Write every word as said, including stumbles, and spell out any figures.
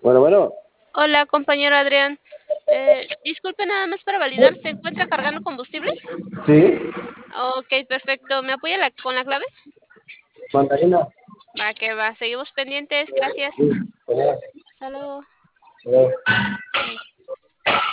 Bueno, bueno, Hola, compañero Adrián. Eh, disculpe, nada más para validar, ¿se encuentra cargando combustible? sí, Ok, perfecto. ¿Me apoya la- con la clave? mandarina. Va, que va. Seguimos pendientes. Gracias. Sí, tenés, Hasta luego. tenés. Bye.